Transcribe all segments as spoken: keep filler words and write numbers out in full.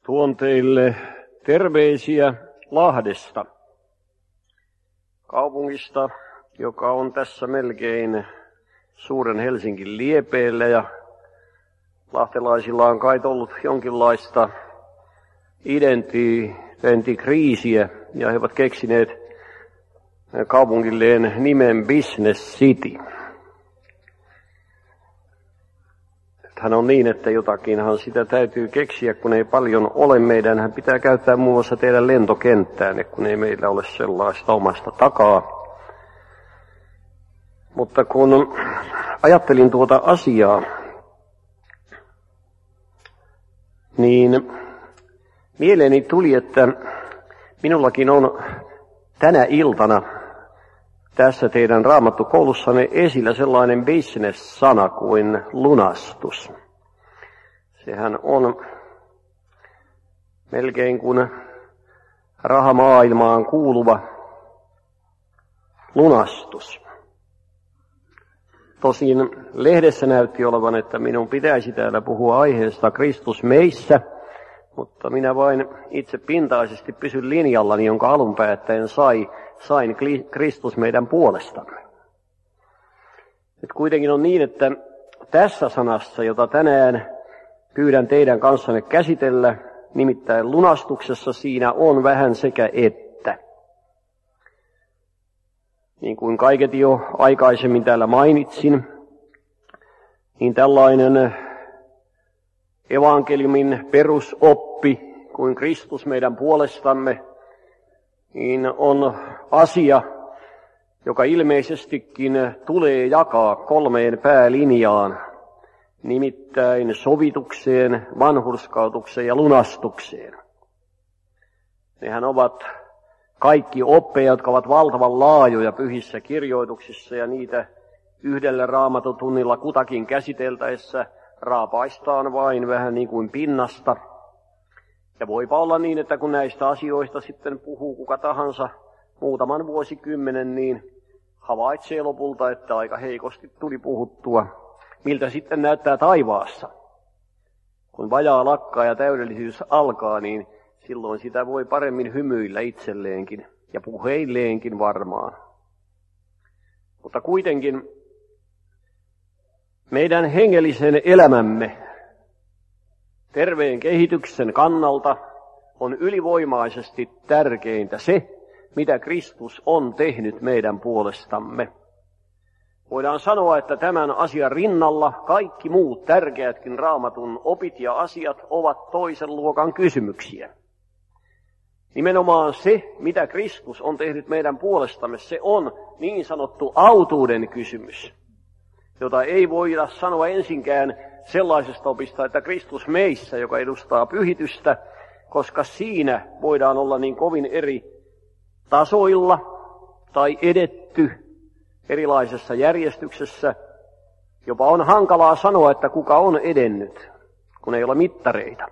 Tuon teille terveisiä Lahdesta, kaupungista, joka on tässä melkein suuren Helsingin liepeillä, ja lahtelaisilla on kai ollut jonkinlaista identiteettikriisiä, ja he ovat keksineet kaupungilleen nimen Business City. Hän on niin, että jotakinhan sitä täytyy keksiä, kun ei paljon ole. Meidän pitää käyttää muun muassa teidän lentokenttään, kun ei meillä ole sellaista omasta takaa. Mutta kun ajattelin tuota asiaa, niin mieleeni tuli, että minullakin on tänä iltana tässä teidän Raamattukoulussanne esillä sellainen business-sana kuin lunastus. Sehän on melkein kuin rahamaailmaan kuuluva lunastus. Tosin lehdessä näytti olevan, että minun pitäisi täällä puhua aiheesta Kristus meissä, mutta minä vain itse pintaisesti pysyn linjallani, jonka alun päättäen sai, sain Kristus meidän puolestamme. Nyt kuitenkin on niin, että tässä sanassa, jota tänään pyydän teidän kanssanne käsitellä, nimittäin lunastuksessa, siinä on vähän sekä että. Niin kuin kaiketi jo aikaisemmin täällä mainitsin, niin tällainen evankeliumin perusoppi kuin Kristus meidän puolestamme, niin on asia, joka ilmeisestikin tulee jakaa kolmeen päälinjaan, nimittäin sovitukseen, vanhurskautukseen ja lunastukseen. Nehän ovat kaikki oppeja, jotka ovat valtavan laajoja pyhissä kirjoituksissa, ja niitä yhdellä raamatutunnilla kutakin käsiteltäessä raapaistaan vain vähän niin kuin pinnasta. Ja voipa olla niin, että kun näistä asioista sitten puhuu kuka tahansa muutaman vuosikymmenen, niin havaitsee lopulta, että aika heikosti tuli puhuttua. Miltä sitten näyttää taivaassa? Kun vajaa lakkaa ja täydellisyys alkaa, niin silloin sitä voi paremmin hymyillä itselleenkin ja puheilleenkin varmaan. Mutta kuitenkin meidän hengellisen elämämme terveen kehityksen kannalta on ylivoimaisesti tärkeintä se, mitä Kristus on tehnyt meidän puolestamme. Voidaan sanoa, että tämän asian rinnalla kaikki muut tärkeätkin Raamatun opit ja asiat ovat toisen luokan kysymyksiä. Nimenomaan se, mitä Kristus on tehnyt meidän puolestamme, se on niin sanottu autuuden kysymys, jota ei voida sanoa ensinkään sellaisesta opista, että Kristus meissä, joka edustaa pyhitystä, koska siinä voidaan olla niin kovin eri tasoilla tai edetty erilaisessa järjestyksessä. Jopa on hankalaa sanoa, että kuka on edennyt, kun ei ole mittareita.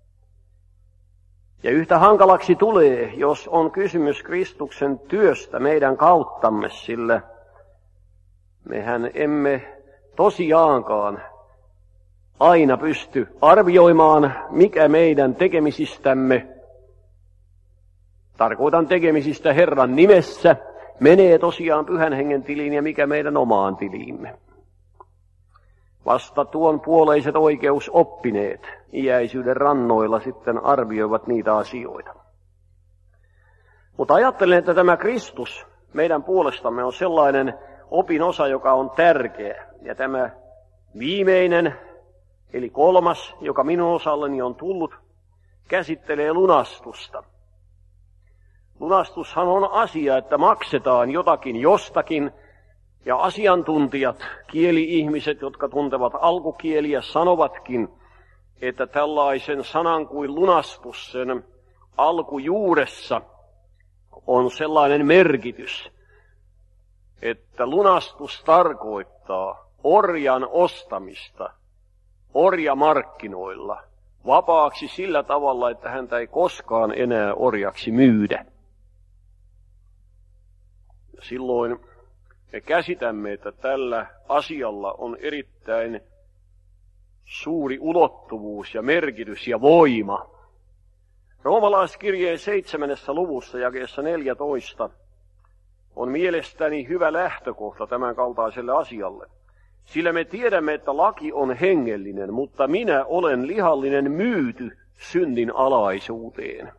Ja yhtä hankalaksi tulee, jos on kysymys Kristuksen työstä meidän kauttamme, sillä mehän emme tosiaankaan aina pysty arvioimaan, mikä meidän tekemisistämme, tarkoitan tekemisistä Herran nimessä, menee tosiaan Pyhän Hengen tiliin ja mikä meidän omaan tiliimme. Vasta tuon puoleiset oikeusoppineet iäisyyden rannoilla sitten arvioivat niitä asioita. Mutta ajattelen, että tämä Kristus meidän puolestamme on sellainen opinosa, joka on tärkeä. Ja tämä viimeinen, eli kolmas, joka minun osalleni on tullut, käsittelee lunastusta. Lunastushan on asia, että maksetaan jotakin jostakin, ja asiantuntijat, kieli-ihmiset, jotka tuntevat alkukieliä, sanovatkin, että tällaisen sanan kuin lunastus sen alkujuuressa on sellainen merkitys, että lunastus tarkoittaa orjan ostamista orjamarkkinoilla vapaaksi sillä tavalla, että häntä ei koskaan enää orjaksi myydä. Silloin me käsitämme, että tällä asialla on erittäin suuri ulottuvuus ja merkitys ja voima. Roomalaiskirjeen seitsemännessä luvussa jakeessa neljätoista on mielestäni hyvä lähtökohta tämän kaltaiselle asialle. Sillä me tiedämme, että laki on hengellinen, mutta minä olen lihallinen myyty synnin alaisuuteen.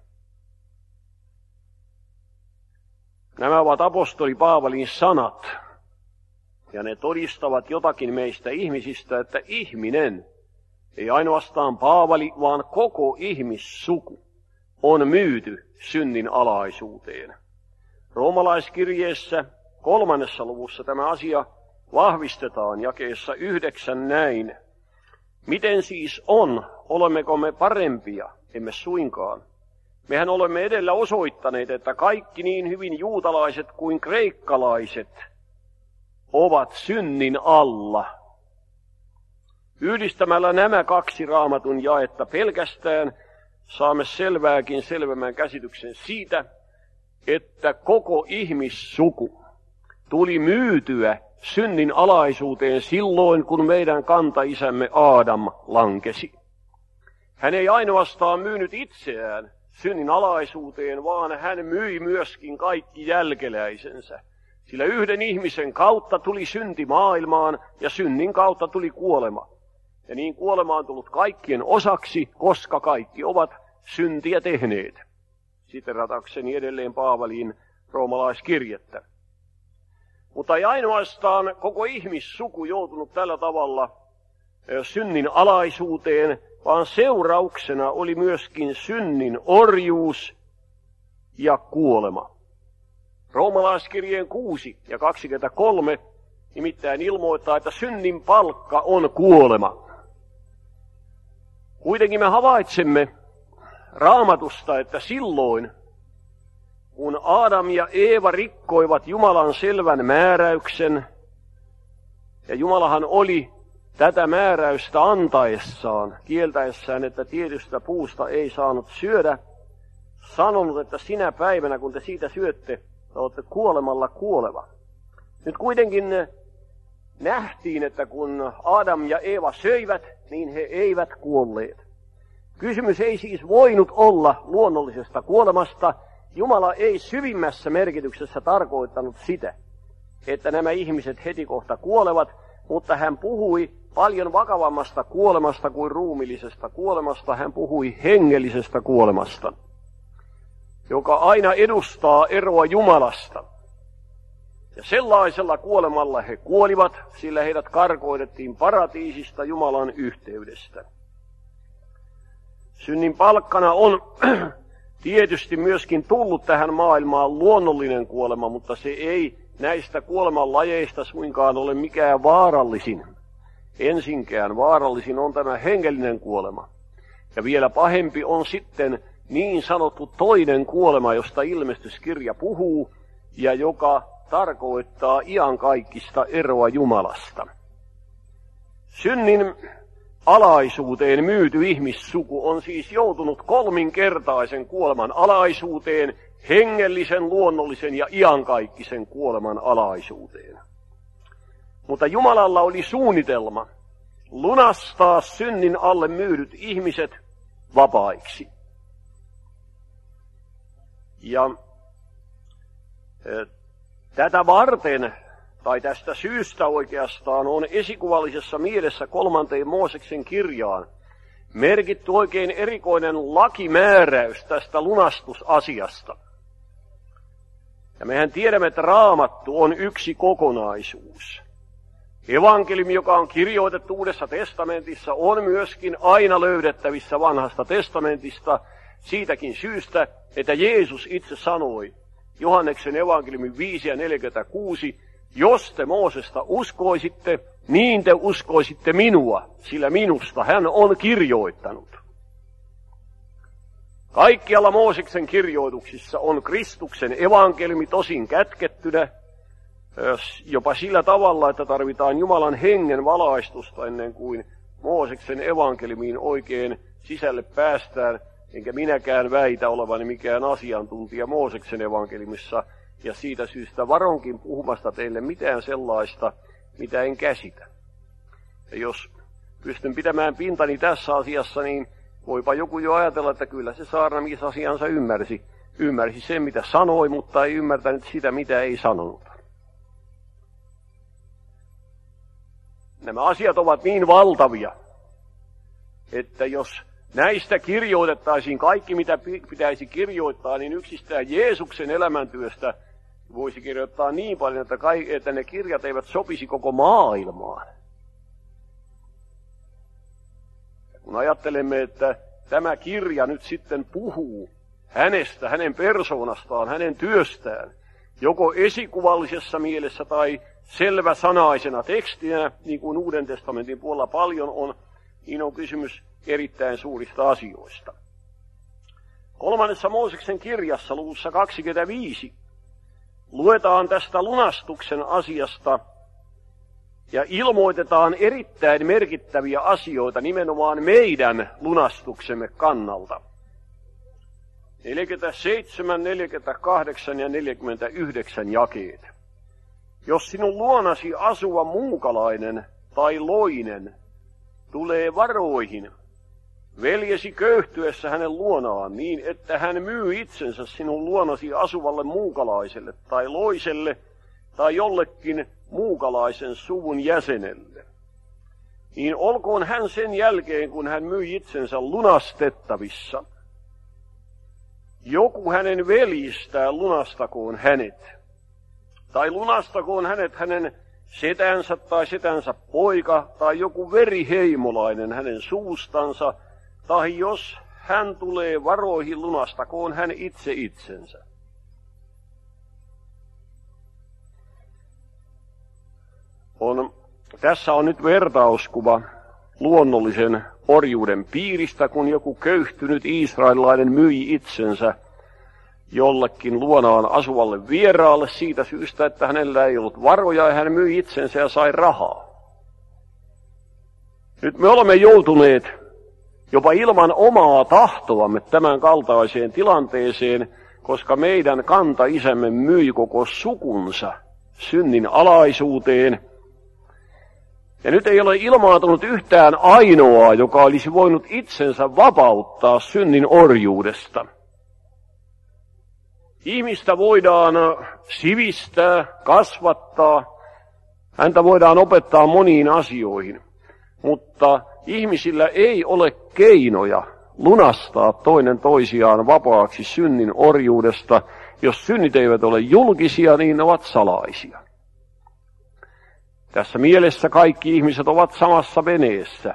Nämä ovat apostoli Paavalin sanat, ja ne todistavat jotakin meistä ihmisistä, että ihminen, ei ainoastaan Paavali, vaan koko ihmissuku, on myyty synnin alaisuuteen. Roomalaiskirjeessä kolmannessa luvussa tämä asia vahvistetaan jakeessa yhdeksän näin. Miten siis on? Olemmeko me parempia? Emme suinkaan. Mehän olemme edellä osoittaneet, että kaikki niin hyvin juutalaiset kuin kreikkalaiset ovat synnin alla. Yhdistämällä nämä kaksi raamatun jaetta pelkästään saamme selvääkin selvemmän käsityksen siitä, että koko ihmissuku tuli myytyä synnin alaisuuteen silloin, kun meidän kantaisämme Aadam lankesi. Hän ei ainoastaan myynyt itseään synnin alaisuuteen, vaan hän myi myöskin kaikki jälkeläisensä. Sillä yhden ihmisen kautta tuli synti maailmaan ja synnin kautta tuli kuolema. Ja niin kuolema on tullut kaikkien osaksi, koska kaikki ovat syntiä tehneet. Siteratakseni edelleen Paavalin roomalaiskirjettä. Mutta ei ainoastaan koko ihmissuku joutunut tällä tavalla synnin alaisuuteen, vaan seurauksena oli myöskin synnin orjuus ja kuolema. Roomalaiskirjeen kuusi ja kaksikymmentäkolme nimittäin ilmoittaa, että synnin palkka on kuolema. Kuitenkin me havaitsemme Raamatusta, että silloin, kun Aadam ja Eeva rikkoivat Jumalan selvän määräyksen, ja Jumalahan oli tätä määräystä antaessaan, kieltäessään, että tietystä puusta ei saanut syödä, sanonut, että sinä päivänä, kun te siitä syötte, te olette kuolemalla kuoleva. Nyt kuitenkin nähtiin, että kun Aadam ja Eeva söivät, niin he eivät kuolleet. Kysymys ei siis voinut olla luonnollisesta kuolemasta. Jumala ei syvimmässä merkityksessä tarkoittanut sitä, että nämä ihmiset heti kohta kuolevat, mutta hän puhui paljon vakavammasta kuolemasta kuin ruumillisesta kuolemasta. Hän puhui hengellisestä kuolemasta, joka aina edustaa eroa Jumalasta. Ja sellaisella kuolemalla he kuolivat, sillä heidät karkoitettiin paratiisista Jumalan yhteydestä. Synnin palkkana on tietysti myöskin tullut tähän maailmaan luonnollinen kuolema, mutta se ei näistä kuoleman lajeista suinkaan ole mikään vaarallisin. Ensinkään vaarallisin on tämä hengellinen kuolema. Ja vielä pahempi on sitten niin sanottu toinen kuolema, josta ilmestyskirja puhuu, ja joka tarkoittaa iankaikkista eroa Jumalasta. Synnin alaisuuteen myyty ihmissuku on siis joutunut kolminkertaisen kuoleman alaisuuteen, hengellisen, luonnollisen ja iankaikkisen kuoleman alaisuuteen. Mutta Jumalalla oli suunnitelma lunastaa synnin alle myydyt ihmiset vapaiksi. Ja e, tätä varten, tai tästä syystä oikeastaan, on esikuvallisessa mielessä kolmanteen Mooseksen kirjaan merkitty oikein erikoinen lakimääräys tästä lunastusasiasta. Ja mehän tiedämme, että Raamattu on yksi kokonaisuus. Evankeliumi, joka on kirjoitettu Uudessa testamentissa, on myöskin aina löydettävissä Vanhasta testamentista siitäkin syystä, että Jeesus itse sanoi Johanneksen evankeliumin viisi ja neljäkymmentäkuusi, jos te Moosesta uskoisitte, niin te uskoisitte minua, sillä minusta hän on kirjoittanut. Kaikkialla Mooseksen kirjoituksissa on Kristuksen evankeliumi tosin kätkettynä, jopa sillä tavalla, että tarvitaan Jumalan hengen valaistusta ennen kuin Mooseksen evankeliumiin oikein sisälle päästään, enkä minäkään väitä olevani mikään asiantuntija Mooseksen evankeliumissa, ja siitä syystä varonkin puhumasta teille mitään sellaista, mitä en käsitä. Ja jos pystyn pitämään pintani tässä asiassa, niin Voipa joku jo ajatella, että kyllä se saarnamies asiansa ymmärsi. Ymmärsi sen, mitä sanoi, mutta ei ymmärtänyt sitä, mitä ei sanonut. Nämä asiat ovat niin valtavia, että jos näistä kirjoitettaisiin kaikki, mitä pitäisi kirjoittaa, niin yksistään Jeesuksen elämäntyöstä voisi kirjoittaa niin paljon, että, kaikki, että ne kirjat eivät sopisi koko maailmaan. Kun ajattelemme, että tämä kirja nyt sitten puhuu hänestä, hänen persoonastaan, hänen työstään, joko esikuvallisessa mielessä tai selväsanaisena tekstinä, niin kuin Uuden testamentin puolella paljon on, niin on kysymys erittäin suurista asioista. Kolmannessa Mooseksen kirjassa luvussa kaksikymmentäviisi luetaan tästä lunastuksen asiasta ja ilmoitetaan erittäin merkittäviä asioita nimenomaan meidän lunastuksemme kannalta. neljäkymmentäseitsemän, neljäkymmentäkahdeksan ja neljäkymmentäyhdeksän jakeet. Jos sinun luonasi asuva muukalainen tai loinen tulee varoihin, veljesi köyhtyessä hänen luonaan niin, että hän myy itsensä sinun luonasi asuvalle muukalaiselle tai loiselle tai jollekin muukalaisen suvun jäsenelle, niin olkoon hän sen jälkeen, kun hän myi itsensä lunastettavissa. Joku hänen veljistään lunastakoon hänet, tai lunastakoon hänet hänen setänsä tai setänsä poika, tai joku veriheimolainen hänen suustansa, tai jos hän tulee varoihin, lunastakoon hän itse itsensä. On, tässä on nyt vertauskuva luonnollisen orjuuden piiristä, kun joku köyhtynyt israelilainen myi itsensä jollekin luonaan asuvalle vieraalle siitä syystä, että hänellä ei ollut varoja ja hän myi itsensä ja sai rahaa. Nyt me olemme joutuneet jopa ilman omaa tahtoamme tämän kaltaiseen tilanteeseen, koska meidän kantaisämme myi koko sukunsa synnin alaisuuteen. Ja nyt ei ole ilmaantunut yhtään ainoaa, joka olisi voinut itsensä vapauttaa synnin orjuudesta. Ihmistä voidaan sivistää, kasvattaa, häntä voidaan opettaa moniin asioihin, mutta ihmisillä ei ole keinoja lunastaa toinen toisiaan vapaaksi synnin orjuudesta. Jos synnit eivät ole julkisia, niin ne ovat salaisia. Tässä mielessä kaikki ihmiset ovat samassa veneessä.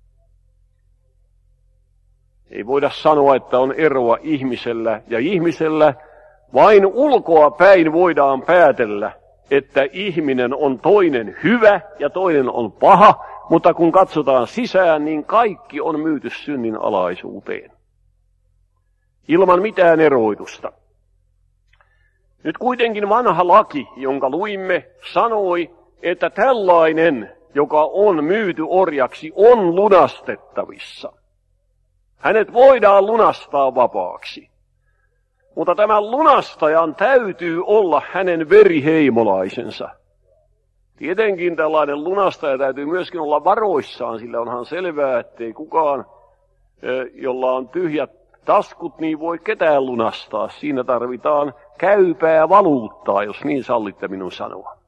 Ei voida sanoa, että on eroa ihmisellä ja ihmisellä. Vain ulkoa päin voidaan päätellä, että ihminen on toinen hyvä ja toinen on paha, mutta kun katsotaan sisään, niin kaikki on myyty synnin alaisuuteen. Ilman mitään eroitusta. Nyt kuitenkin vanha laki, jonka luimme, sanoi, että tällainen, joka on myyty orjaksi, on lunastettavissa. Hänet voidaan lunastaa vapaaksi. Mutta tämän lunastajan täytyy olla hänen veriheimolaisensa. Tietenkin tällainen lunastaja täytyy myöskin olla varoissaan, sillä onhan selvää, ettei kukaan, jolla on tyhjät taskut, niin voi ketään lunastaa. Siinä tarvitaan käypää valuuttaa, jos niin sallitte minun sanoa.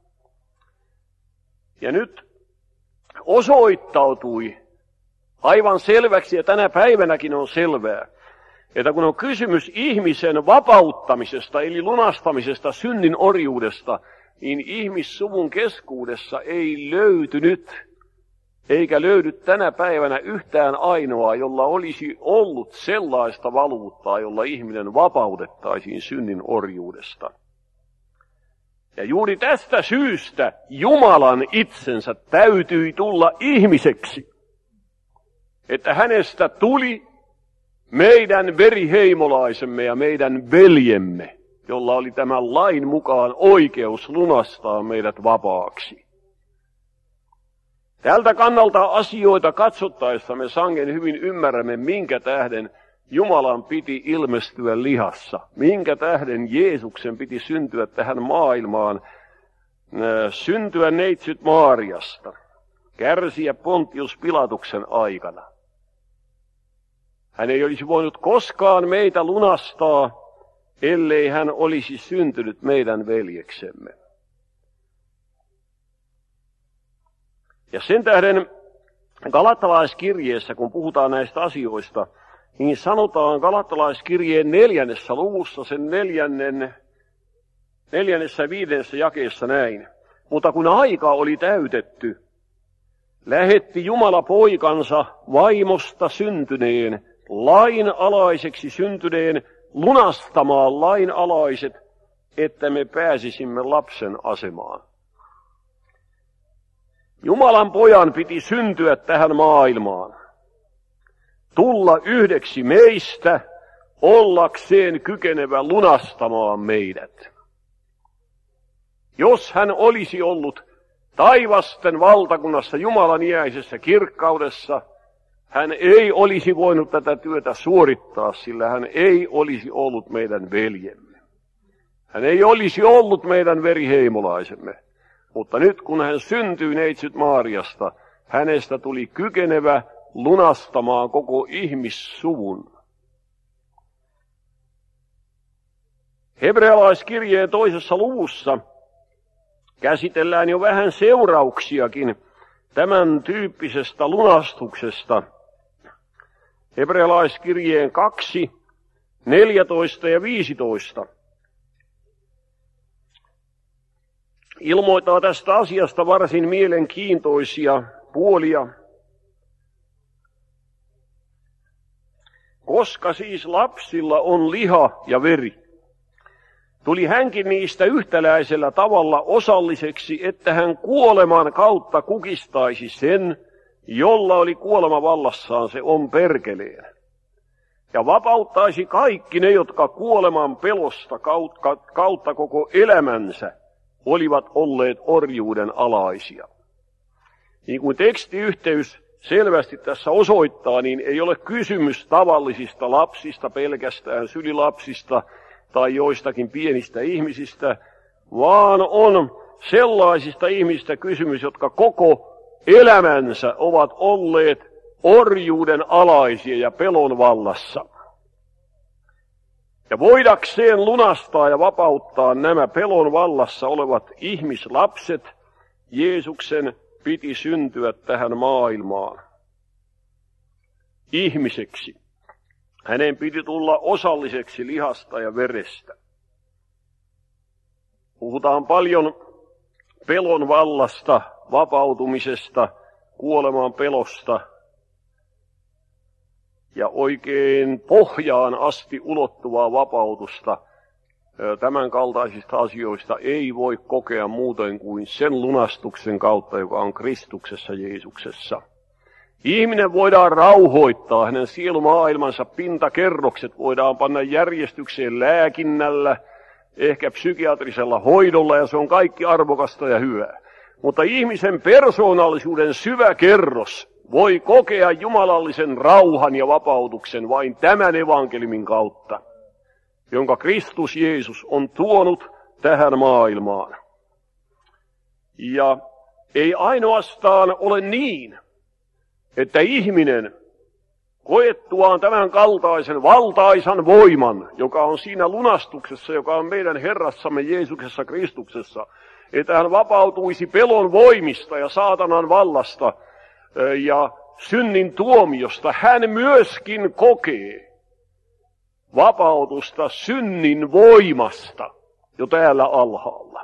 Ja nyt osoittautui aivan selväksi, ja tänä päivänäkin on selvää, että kun on kysymys ihmisen vapauttamisesta, eli lunastamisesta synnin orjuudesta, niin ihmissuvun keskuudessa ei löytynyt, eikä löydy tänä päivänä yhtään ainoa, jolla olisi ollut sellaista valuuttaa, jolla ihminen vapautettaisiin synnin orjuudesta. Ja juuri tästä syystä Jumalan itsensä täytyi tulla ihmiseksi, että hänestä tuli meidän veriheimolaisemme ja meidän veljemme, jolla oli tämän lain mukaan oikeus lunastaa meidät vapaaksi. Tältä kannalta asioita katsottaessa me sangen hyvin ymmärrämme, minkä tähden Jumalan piti ilmestyä lihassa, minkä tähden Jeesuksen piti syntyä tähän maailmaan, syntyä neitsyt Maariasta, kärsiä Pontius Pilatuksen aikana. Hän ei olisi voinut koskaan meitä lunastaa, ellei hän olisi syntynyt meidän veljeksemme. Ja sen tähden Galattalaiskirjeessä, kun puhutaan näistä asioista, niin sanotaan Galattalaiskirjeen neljännessä luvussa, sen neljännen, neljännessä ja viidennessä jakeessa näin. Mutta kun aika oli täytetty, lähetti Jumala poikansa vaimosta syntyneen, lainalaiseksi syntyneen, lunastamaan lainalaiset, että me pääsisimme lapsen asemaan. Jumalan pojan piti syntyä tähän maailmaan, tulla yhdeksi meistä, ollakseen kykenevä lunastamaan meidät. Jos hän olisi ollut taivasten valtakunnassa Jumalan iäisessä kirkkaudessa, hän ei olisi voinut tätä työtä suorittaa, sillä hän ei olisi ollut meidän veljemme. Hän ei olisi ollut meidän veriheimolaisemme. Mutta nyt kun hän syntyi neitsyt Maariasta, hänestä tuli kykenevä lunastamaan koko ihmissuvun. Hebrealaiskirjeen toisessa luvussa käsitellään jo vähän seurauksiakin tämän tyyppisestä lunastuksesta. Hebrealaiskirjeen kaksi, neljätoista ja viisitoista. Ilmoittaa tästä asiasta varsin mielenkiintoisia puolia. Koska siis lapsilla on liha ja veri, tuli hänkin niistä yhtäläisellä tavalla osalliseksi, että hän kuoleman kautta kukistaisi sen, jolla oli kuolema vallassaan, se on perkeleen. Ja vapauttaisi kaikki ne, jotka kuoleman pelosta kautta, kautta koko elämänsä olivat olleet orjuuden alaisia. Niin kuin tekstiyhteys selvästi tässä osoittaa, niin ei ole kysymys tavallisista lapsista, pelkästään sylilapsista tai joistakin pienistä ihmisistä, vaan on sellaisista ihmistä kysymys, jotka koko elämänsä ovat olleet orjuuden alaisia ja pelon vallassa. Ja voidakseen lunastaa ja vapauttaa nämä pelon vallassa olevat ihmislapset, Jeesuksen piti syntyä tähän maailmaan ihmiseksi. Hänen piti tulla osalliseksi lihasta ja verestä. Puhutaan paljon pelon vallasta, vapautumisesta, kuoleman pelosta ja oikein pohjaan asti ulottuvaa vapautusta. Tämän kaltaisista asioista ei voi kokea muuten kuin sen lunastuksen kautta, joka on Kristuksessa Jeesuksessa. Ihminen voidaan rauhoittaa, hänen sielumaailmansa pintakerrokset voidaan panna järjestykseen lääkinnällä, ehkä psykiatrisella hoidolla, ja se on kaikki arvokasta ja hyvää. Mutta ihmisen persoonallisuuden syvä kerros voi kokea jumalallisen rauhan ja vapautuksen vain tämän evankeliumin kautta, jonka Kristus Jeesus on tuonut tähän maailmaan. Ja ei ainoastaan ole niin, että ihminen koettuaan tämän kaltaisen valtaisan voiman, joka on siinä lunastuksessa, joka on meidän Herrassamme Jeesuksessa Kristuksessa, että hän vapautuisi pelon voimista ja saatanan vallasta ja synnin tuomiosta, hän myöskin kokee vapautusta synnin voimasta jo täällä alhaalla.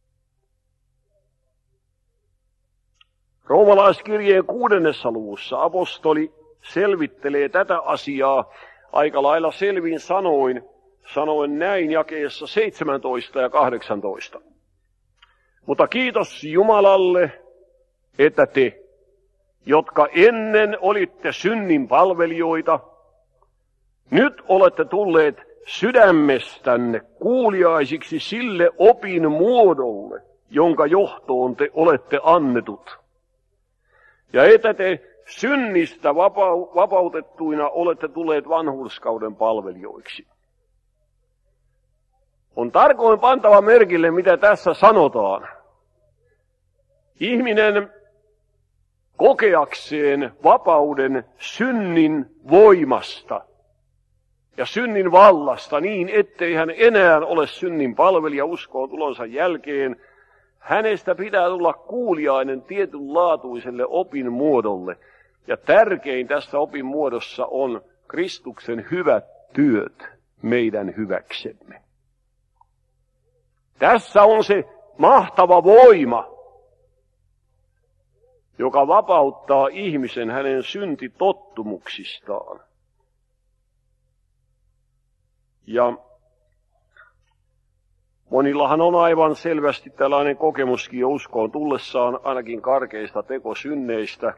Roomalaiskirjeen kuudennessa luvussa apostoli selvittelee tätä asiaa aika lailla selvin sanoin, sanoen näin jakeessa seitsemäntoista ja kahdeksantoista. Mutta kiitos Jumalalle, että te, jotka ennen olitte synnin palvelijoita, nyt olette tulleet sydämestänne kuuliaisiksi sille opin muodolle, jonka johtoon te olette annetut. Ja että te synnistä vapau- vapautettuina olette tulleet vanhurskauden palvelijoiksi. On tarkoin pantava merkille, mitä tässä sanotaan. Ihminen kokeakseen vapauden synnin voimasta ja synnin vallasta niin, ettei hän enää ole synnin palvelija uskoon tulonsa jälkeen. Hänestä pitää tulla kuuliainen tietynlaatuiselle opin muodolle. Ja tärkein tässä opin muodossa on Kristuksen hyvät työt meidän hyväksemme. Tässä on se mahtava voima, joka vapauttaa ihmisen hänen syntitottumuksistaan. Ja monillahan on aivan selvästi tällainen kokemuskin jo uskoon tullessaan ainakin karkeista tekosynneistä.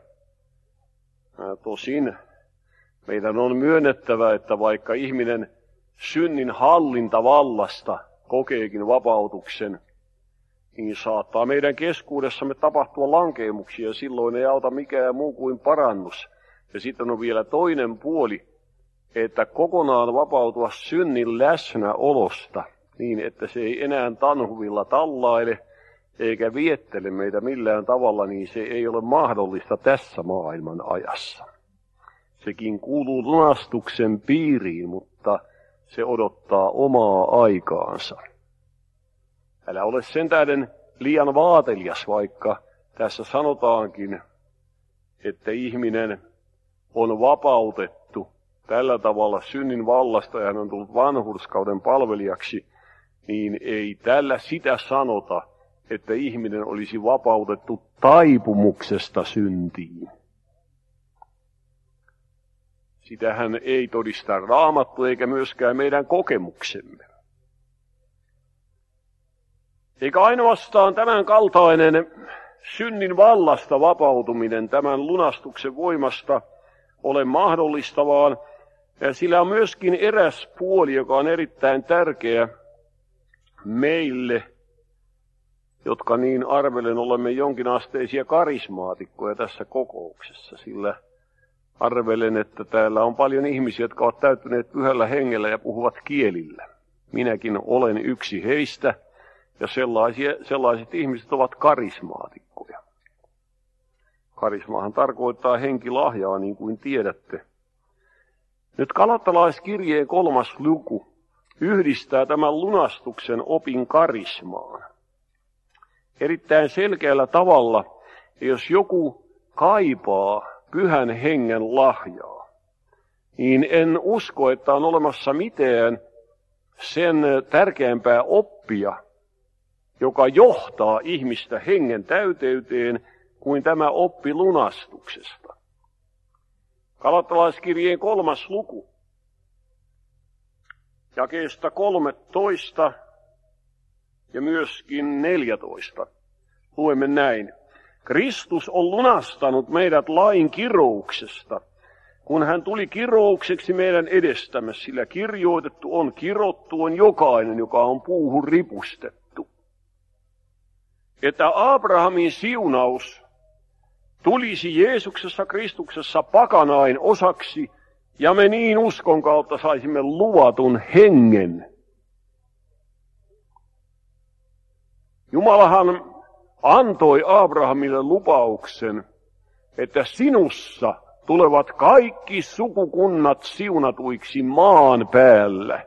Tosin meidän on myönnettävä, että vaikka ihminen synnin hallintavallasta kokeekin vapautuksen, niin saattaa meidän keskuudessamme tapahtua lankeemuksia, ja silloin ei auta mikään muu kuin parannus. Ja sitten on vielä toinen puoli, että kokonaan vapautua synnin läsnäolosta, niin että se ei enää tanhuvilla tallaile, eikä viettele meitä millään tavalla, niin se ei ole mahdollista tässä maailman ajassa. Sekin kuuluu lunastuksen piiriin, mutta se odottaa omaa aikaansa. Älä ole sen tähden liian vaatelias, vaikka tässä sanotaankin, että ihminen on vapautettu tällä tavalla synnin vallasta ja hän on tullut vanhurskauden palvelijaksi, niin ei tällä sitä sanota, että ihminen olisi vapautettu taipumuksesta syntiin. Sitähän ei todista Raamattu eikä myöskään meidän kokemuksemme. Eikä ainoastaan tämän kaltainen synnin vallasta vapautuminen tämän lunastuksen voimasta ole mahdollista, vaan sillä on myöskin eräs puoli, joka on erittäin tärkeä meille, jotka niin arvelen olemme jonkinasteisia karismaatikkoja tässä kokouksessa, sillä arvelen, että täällä on paljon ihmisiä, jotka ovat täyttyneet pyhällä hengellä ja puhuvat kielillä. Minäkin olen yksi heistä, ja sellaisia, sellaiset ihmiset ovat karismaatikkoja. Karismaahan tarkoittaa henkilahjaa, niin kuin tiedätte. Nyt Galattalaiskirjeen kolmas luku yhdistää tämän lunastuksen opin karismaan. Erittäin selkeällä tavalla, jos joku kaipaa pyhän hengen lahjaa, niin en usko, että on olemassa mitään sen tärkeämpää oppia, joka johtaa ihmistä hengen täyteyteen, kuin tämä oppi lunastuksesta. Galattalaiskirjeen kolmas luku, jakeesta kolmetoista ja myöskin neljätoista. Luemme näin. Kristus on lunastanut meidät lain kirouksesta, kun hän tuli kiroukseksi meidän edestämme, sillä kirjoitettu on, kirottu on jokainen, joka on puuhun ripustettu. Että Abrahamin siunaus tulisi Jeesuksessa Kristuksessa pakanain osaksi, ja me niin uskon kautta saisimme luvatun hengen. Jumalahan antoi Abrahamille lupauksen, että sinussa tulevat kaikki sukukunnat siunatuiksi maan päällä.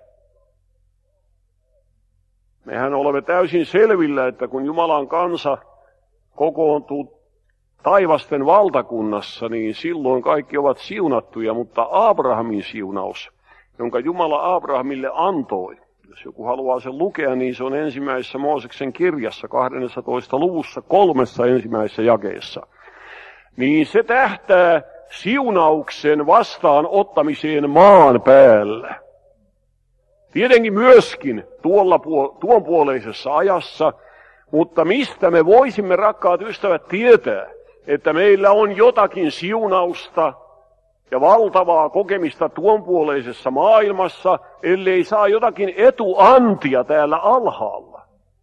Mehän olemme täysin selvillä, että kun Jumalan kansa kokoontuu taivasten valtakunnassa, niin silloin kaikki ovat siunattuja, mutta Abrahamin siunaus, jonka Jumala Abrahamille antoi, jos joku haluaa sen lukea, niin se on ensimmäisessä Mooseksen kirjassa, kahdennessatoista luvussa, kolmessa ensimmäisessä jakeessa. Niin se tähtää siunauksen vastaanottamiseen maan päällä. Tietenkin myöskin tuolla tuon puoleisessa ajassa, mutta mistä me voisimme, rakkaat ystävät, tietää, että meillä on jotakin siunausta ja valtavaa kokemista tuon puoleisessa maailmassa, ellei saa jotakin etuantia täällä alhaalla.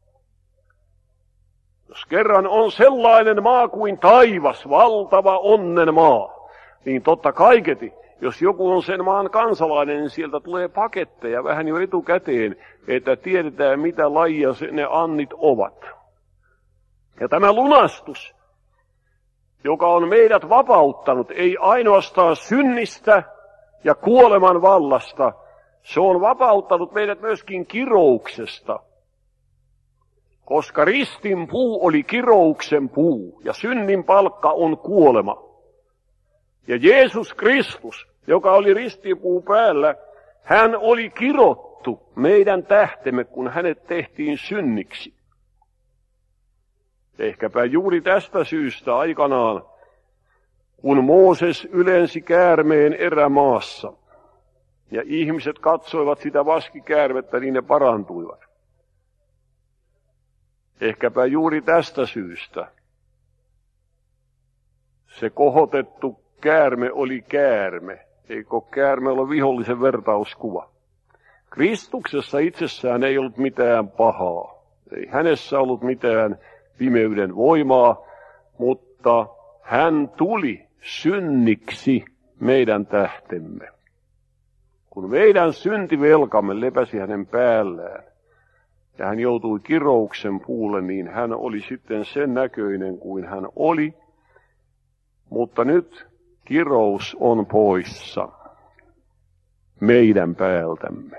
Jos kerran on sellainen maa kuin taivas, valtava onnen maa, niin totta kaiketi, jos joku on sen maan kansalainen, niin sieltä tulee paketteja vähän jo etukäteen, että tiedetään mitä lajia ne annit ovat. Ja tämä lunastus, joka on meidät vapauttanut, ei ainoastaan synnistä ja kuoleman vallasta, se on vapauttanut meidät myöskin kirouksesta. Koska ristin puu oli kirouksen puu ja synnin palkka on kuolema. Ja Jeesus Kristus, joka oli ristipuu päällä, hän oli kirottu meidän tähtemme, kun hänet tehtiin synniksi. Ehkäpä juuri tästä syystä aikanaan, kun Mooses ylensi käärmeen erämaassa, ja ihmiset katsoivat sitä vaskikäärmettä, niin ne parantuivat. Ehkäpä juuri tästä syystä se kohotettu käärme oli käärme, eikö käärme ole vihollisen vertauskuva. Kristuksessa itsessään ei ollut mitään pahaa, ei hänessä ollut mitään pimeyden voimaa, mutta hän tuli synniksi meidän tähtemme. Kun meidän syntivelkamme lepäsi hänen päällään, ja hän joutui kirouksen puulle, niin hän oli sitten sen näköinen kuin hän oli. Mutta nyt kirous on poissa meidän päältämme.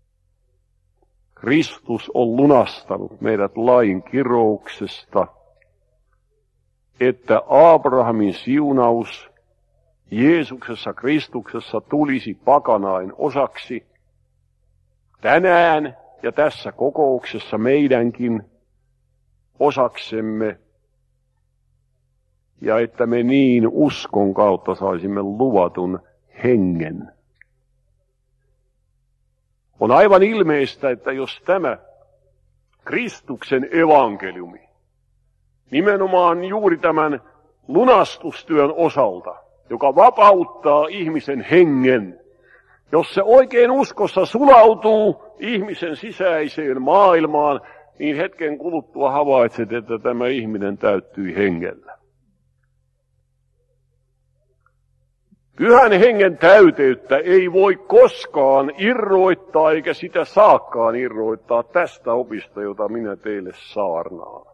Kristus on lunastanut meidät lain kirouksesta, että Abrahamin siunaus Jeesuksessa Kristuksessa tulisi pakanain osaksi tänään ja tässä kokouksessa meidänkin osaksemme, ja että me niin uskon kautta saisimme luvatun hengen. On aivan ilmeistä, että jos tämä Kristuksen evankeliumi, nimenomaan juuri tämän lunastustyön osalta, joka vapauttaa ihmisen hengen, jos se oikein uskossa sulautuu ihmisen sisäiseen maailmaan, niin hetken kuluttua havaitset, että tämä ihminen täyttyi hengellä. Pyhän hengen täyteyttä ei voi koskaan irroittaa, eikä sitä saakkaan irroittaa tästä opista, jota minä teille saarnaan.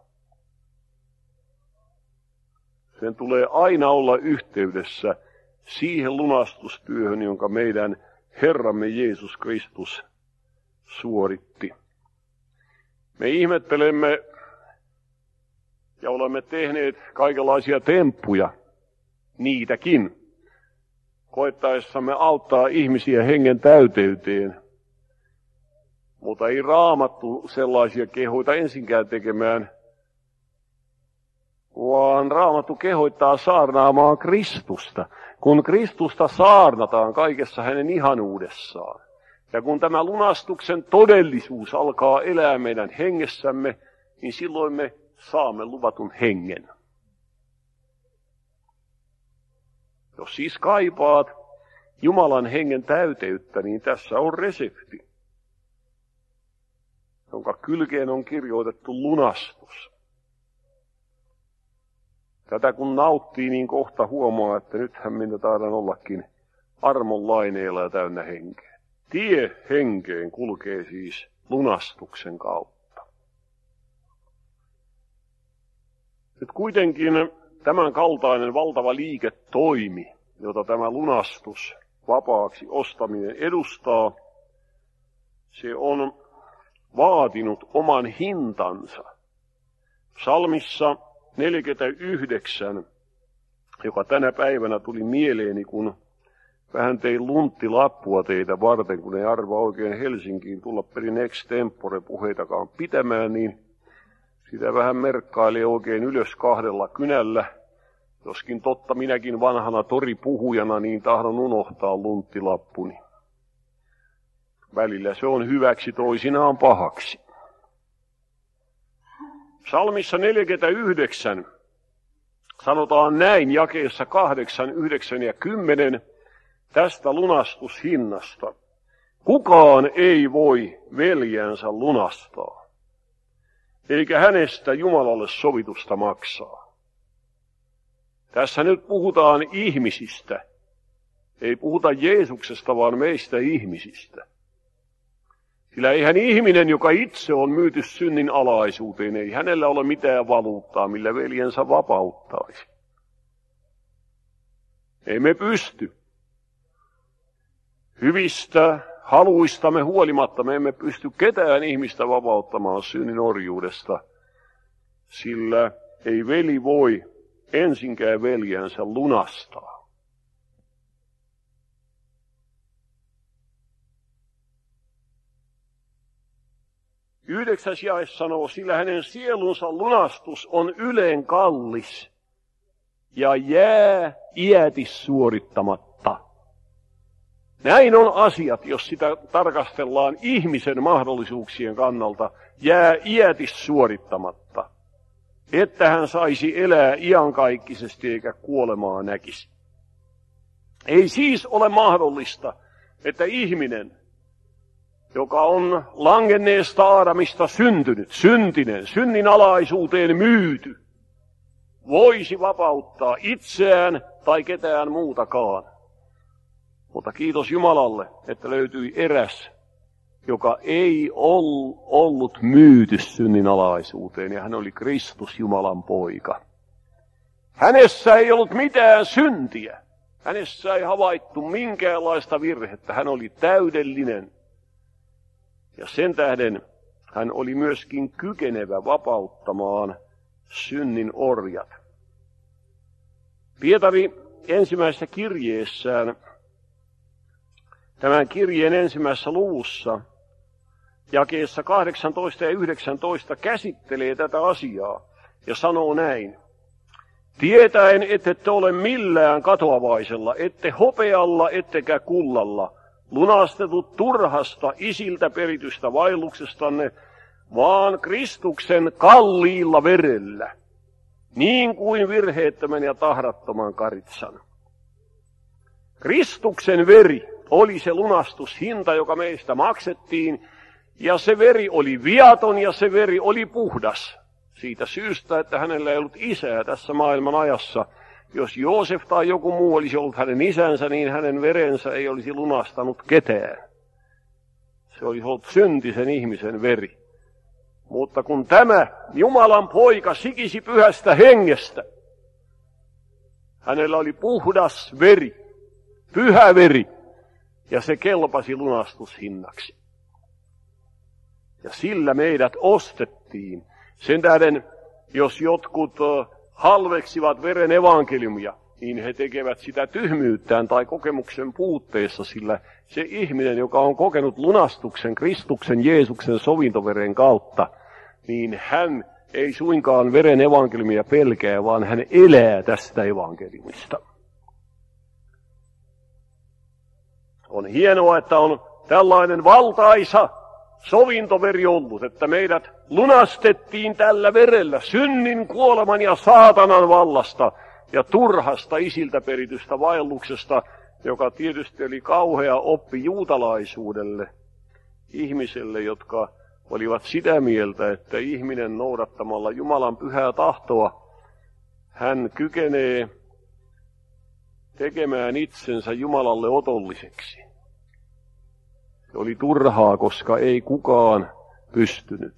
Sen tulee aina olla yhteydessä siihen lunastustyöhön, jonka meidän Herramme Jeesus Kristus suoritti. Me ihmettelemme ja olemme tehneet kaikenlaisia temppuja, niitäkin, koettaessamme auttaa ihmisiä hengen täyteyteen. Mutta ei Raamattu sellaisia kehoita ensinkään tekemään, vaan Raamattu kehoittaa saarnaamaan Kristusta. Kun Kristusta saarnataan kaikessa hänen ihanuudessaan, ja kun tämä lunastuksen todellisuus alkaa elää meidän hengessämme, niin silloin me saamme luvatun hengen. Jos siis kaipaat Jumalan hengen täyteyttä, niin tässä on resepti, jonka kylkeen on kirjoitettu lunastus. Tätä kun nauttii, niin kohta huomaa, että nythän minä taidan ollakin armon laineilla ja täynnä henkeä. Tie henkeen kulkee siis lunastuksen kautta. Nyt kuitenkin tämän kaltainen valtava liiketoimi, jota tämä lunastus, vapaaksi ostaminen edustaa, se on vaatinut oman hintansa. Psalmissa neljäkymmentäyhdeksän, joka tänä päivänä tuli mieleeni, kun vähän tein lunttilappua teitä varten, kun ei arva oikein Helsinkiin tulla perin extempore puheitakaan pitämään, niin sitä vähän merkkaili oikein ylös kahdella kynällä. Joskin totta minäkin vanhana toripuhujana, niin tahdon unohtaa lunttilappuni. Välillä se on hyväksi, toisinaan pahaksi. Psalmissa neljäkymmentäyhdeksän sanotaan näin jakeessa kahdeksan, yhdeksän ja kymmenen tästä lunastushinnasta. Kukaan ei voi veljänsä lunastaa, eikä hänestä Jumalalle sovitusta maksaa. Tässä nyt puhutaan ihmisistä. Ei puhuta Jeesuksesta, vaan meistä ihmisistä. Sillä eihän ihminen, joka itse on myyty synnin alaisuuteen, ei hänellä ole mitään valuuttaa, millä veljensä vapauttaisi. Ei me pysty. Hyvistä haluistamme huolimatta me emme pysty ketään ihmistä vapauttamaan synnin orjuudesta, sillä ei veli voi ensinkään veljänsä lunastaa. Yhdeksäs jae sanoo, sillä hänen sielunsa lunastus on yleen kallis ja jää iätis suorittamatta. Näin on asiat, jos sitä tarkastellaan ihmisen mahdollisuuksien kannalta, jää iätis suorittamatta, että hän saisi elää iankaikkisesti eikä kuolemaa näkisi. Ei siis ole mahdollista, että ihminen, joka on langenneesta Aadamista syntynyt, syntinen, synnin alaisuuteen myyty, voisi vapauttaa itseään tai ketään muutakaan. Mutta kiitos Jumalalle, että löytyi eräs, joka ei ollut myyty synnin alaisuuteen, ja hän oli Kristus, Jumalan poika. Hänessä ei ollut mitään syntiä. Hänessä ei havaittu minkäänlaista virhettä. Hän oli täydellinen. Ja sen tähden hän oli myöskin kykenevä vapauttamaan synnin orjat. Pietari ensimmäisessä kirjeessään, tämän kirjeen ensimmäisessä luvussa, jakeessa kahdeksantoista ja yhdeksäntoista käsittelee tätä asiaa ja sanoo näin. Tietäen, ette ole millään katoavaisella, ette hopealla, ettekä kullalla, lunastetut turhasta isiltä peritystä vaelluksestanne, vaan Kristuksen kalliilla verellä, niin kuin virheettömän ja tahrattoman karitsan. Kristuksen veri oli se lunastushinta, joka meistä maksettiin, ja se veri oli viaton ja se veri oli puhdas. Siitä syystä, että hänellä ei ollut isää tässä maailman ajassa. Jos Joosef tai joku muu olisi ollut hänen isänsä, niin hänen verensä ei olisi lunastanut ketään. Se olisi ollut syntisen ihmisen veri. Mutta kun tämä Jumalan poika sikisi pyhästä hengestä, hänellä oli puhdas veri, pyhä veri, ja se kelpasi lunastushinnaksi. Ja sillä meidät ostettiin. Sen tähden, jos jotkut halveksivat veren evankeliumia, niin he tekevät sitä tyhmyyttään tai kokemuksen puutteessa, sillä se ihminen, joka on kokenut lunastuksen Kristuksen Jeesuksen sovintoveren kautta, niin hän ei suinkaan veren evankeliumia pelkää, vaan hän elää tästä evankeliumista. On hienoa, että on tällainen valtaisa sovintoveri ollut, että meidät lunastettiin tällä verellä synnin, kuoleman ja saatanan vallasta ja turhasta isiltä peritystä vaelluksesta, joka tietysti oli kauhea oppi juutalaisuudelle, ihmiselle, jotka olivat sitä mieltä, että ihminen noudattamalla Jumalan pyhää tahtoa, hän kykenee tekemään itsensä Jumalalle otolliseksi. Se oli turhaa, koska ei kukaan pystynyt.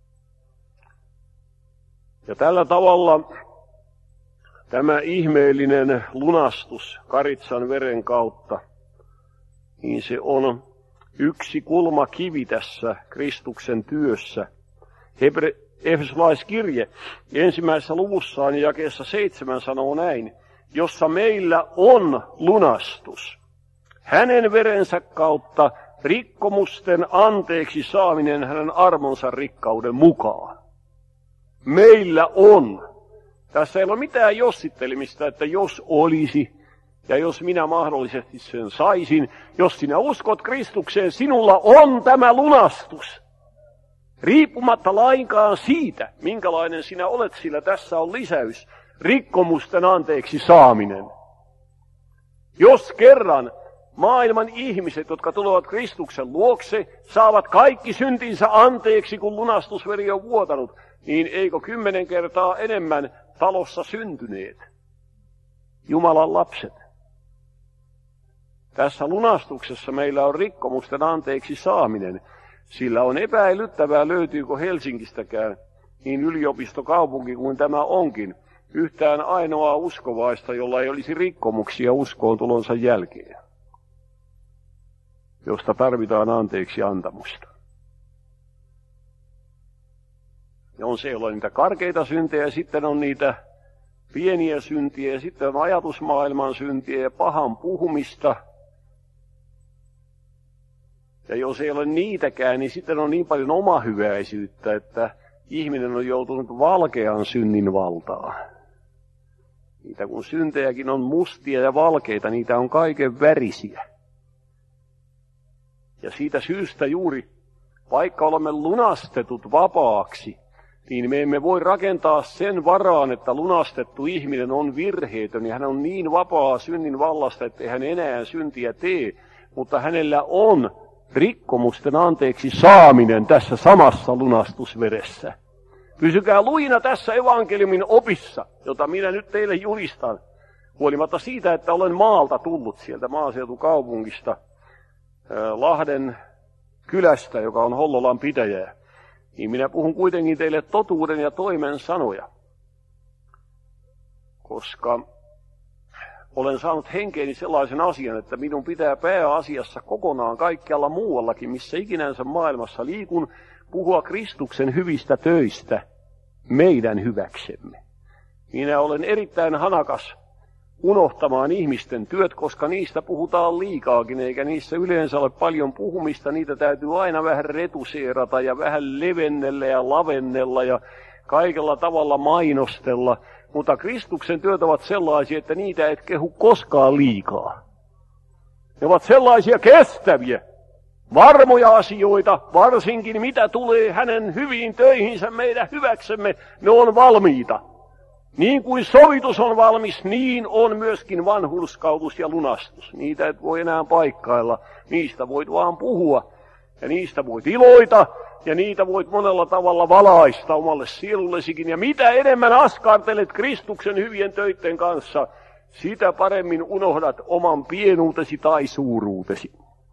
Ja tällä tavalla tämä ihmeellinen lunastus karitsan veren kautta, niin se on yksi kulmakivi tässä Kristuksen työssä. Hebre- Efesolaiskirje ensimmäisessä luvussaan ja jakeessa seitsemän sanoo näin, jossa meillä on lunastus. Hänen verensä kautta rikkomusten anteeksi saaminen hänen armonsa rikkauden mukaan. Meillä on. Tässä ei ole mitään jossittelemista, että jos olisi ja jos minä mahdollisesti sen saisin, jos sinä uskot Kristukseen, sinulla on tämä lunastus. Riippumatta lainkaan siitä, minkälainen sinä olet, sillä tässä on lisäys, rikkomusten anteeksi saaminen. Jos kerran maailman ihmiset, jotka tulevat Kristuksen luokse, saavat kaikki syntinsä anteeksi, kun lunastusveri on vuotanut, niin eikö kymmenen kertaa enemmän talossa syntyneet Jumalan lapset? Tässä lunastuksessa meillä on rikkomusten anteeksi saaminen. Sillä on epäilyttävää, löytyykö Helsingistäkään niin yliopistokaupunki kuin tämä onkin, yhtään ainoaa uskovaista, jolla ei olisi rikkomuksia uskoon tulonsa jälkeen, josta tarvitaan anteeksi antamusta. Ja on siellä niitä karkeita syntejä, ja sitten on niitä pieniä syntiä, ja sitten on ajatusmaailman syntiä ja pahan puhumista. Ja jos ei ole niitäkään, niin sitten on niin paljon omahyväisyyttä, että ihminen on joutunut valkean synnin valtaan. Niitä kun syntejäkin on mustia ja valkeita, niitä on kaiken värisiä. Ja siitä syystä juuri, vaikka olemme lunastetut vapaaksi, niin me emme voi rakentaa sen varaan, että lunastettu ihminen on virheetön ja hän on niin vapaa synnin vallasta, ettei hän enää syntiä tee, mutta hänellä on rikkomusten anteeksi saaminen tässä samassa lunastusveressä. Pysykää luina tässä evankeliumin opissa, jota minä nyt teille julistan, huolimatta siitä, että olen maalta tullut sieltä maaseutukaupungista, Lahden kylästä, joka on Hollolan pitäjää, niin minä puhun kuitenkin teille totuuden ja toimen sanoja, koska olen saanut henkeeni sellaisen asian, että minun pitää pääasiassa kokonaan kaikkialla muuallakin, missä ikinänsä maailmassa liikun, puhua Kristuksen hyvistä töistä meidän hyväksemme. Minä olen erittäin hanakas unohtamaan ihmisten työt, koska niistä puhutaan liikaakin, eikä niissä yleensä ole paljon puhumista. Niitä täytyy aina vähän retuseerata ja vähän levennellä ja lavennella ja kaikella tavalla mainostella. Mutta Kristuksen työt ovat sellaisia, että niitä et kehu koskaan liikaa. Ne ovat sellaisia kestäviä, varmoja asioita, varsinkin mitä tulee hänen hyviin töihinsä meidän hyväksemme, ne on valmiita. Niin kuin sovitus on valmis, niin on myöskin vanhurskautus ja lunastus. Niitä et voi enää paikkailla, niistä voit vaan puhua ja niistä voit iloita ja niitä voit monella tavalla valaista omalle sielullesikin. Ja mitä enemmän askartelet Kristuksen hyvien töitten kanssa, sitä paremmin unohdat oman pienuutesi tai suuruutesi.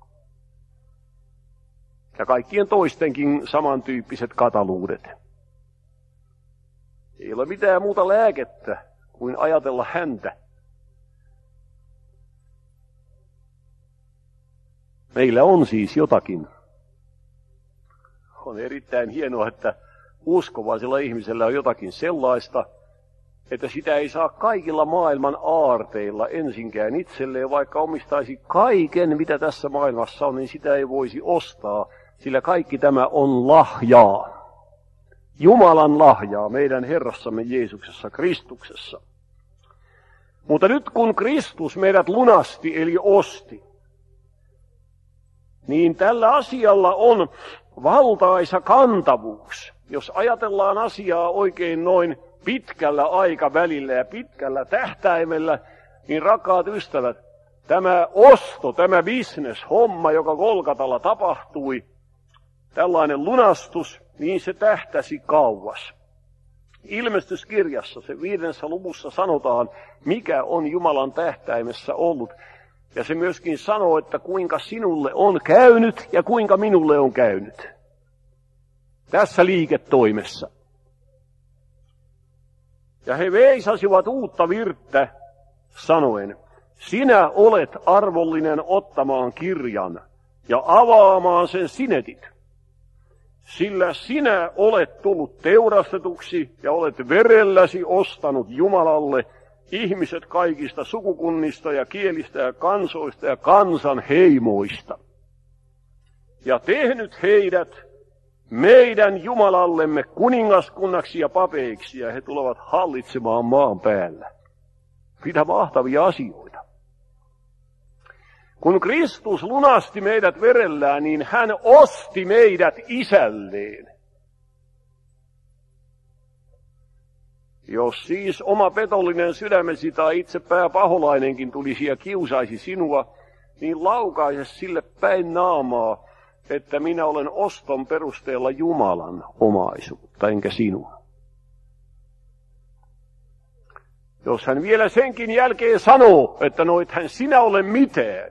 Ja kaikkien toistenkin samantyyppiset kataluudet. Ei ole mitään muuta lääkettä kuin ajatella häntä. Meillä on siis jotakin. On erittäin hienoa, että uskovaisella ihmisellä on jotakin sellaista, että sitä ei saa kaikilla maailman aarteilla ensinkään itselleen, vaikka omistaisi kaiken, mitä tässä maailmassa on, niin sitä ei voisi ostaa, sillä kaikki tämä on lahjaa. Jumalan lahjaa meidän Herrassamme Jeesuksessa Kristuksessa. Mutta nyt kun Kristus meidät lunasti eli osti, niin tällä asialla on valtaisa kantavuus. Jos ajatellaan asiaa oikein noin pitkällä aikavälillä ja pitkällä tähtäimellä, niin rakkaat ystävät, tämä osto, tämä business-homma, joka Golgatalla tapahtui, tällainen lunastus, niin se tähtäsi kauas. Ilmestyskirjassa, se viidennessä luvussa sanotaan, mikä on Jumalan tähtäimessä ollut. Ja se myöskin sanoo, että kuinka sinulle on käynyt ja kuinka minulle on käynyt. Tässä liiketoimessa. Ja he veisasivat uutta virttä sanoen, sinä olet arvollinen ottamaan kirjan ja avaamaan sen sinetit. Sillä sinä olet tullut teurastetuksi ja olet verelläsi ostanut Jumalalle ihmiset kaikista sukukunnista ja kielistä ja kansoista ja kansan heimoista. Ja tehnyt heidät meidän Jumalallemme kuningaskunnaksi ja papeiksi, ja he tulevat hallitsemaan maan päällä. Mitä mahtavia asioita. Kun Kristus lunasti meidät verellään, niin hän osti meidät isälleen. Jos siis oma petollinen sydämesi tai itse pääpaholainenkin tulisi ja kiusaisi sinua, niin laukaise sille päin naamaa, että minä olen oston perusteella Jumalan omaisuutta, enkä sinua. Jos hän vielä senkin jälkeen sanoo, että no ethän sinä ole mitään,